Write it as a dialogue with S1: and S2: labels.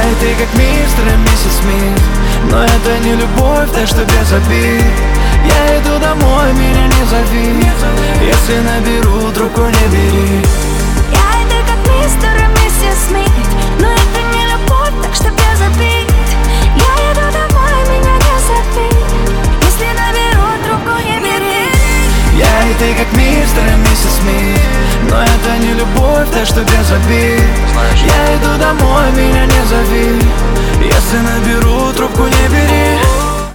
S1: и ты как мистер и миссис Смит, но это не любовь, так что без обид. Я иду домой, меня не зови, если наберу, трубку не бери.
S2: Я и ты как мистер и миссис Смит, но это не любовь, так что без обид. Я иду домой, меня не зови, если наберу, трубку не бери.
S1: Я и ты как мистер и миссис Смит, но это не любовь, так что без обид. Я иду домой, меня не зови, если наберу, трубку не бери.